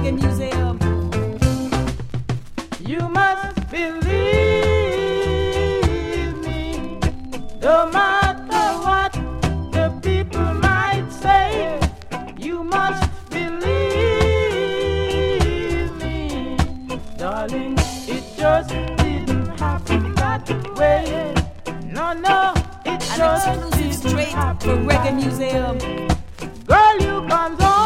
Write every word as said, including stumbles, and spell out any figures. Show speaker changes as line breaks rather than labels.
Reggae Museum.
You must believe me, no matter what the people might say. You must believe me, darling. It just didn't happen that way. No, no, it
An
just
exclusive
didn't
straight
happen
for Reggae
that
Museum.
way. Girl, you comes on.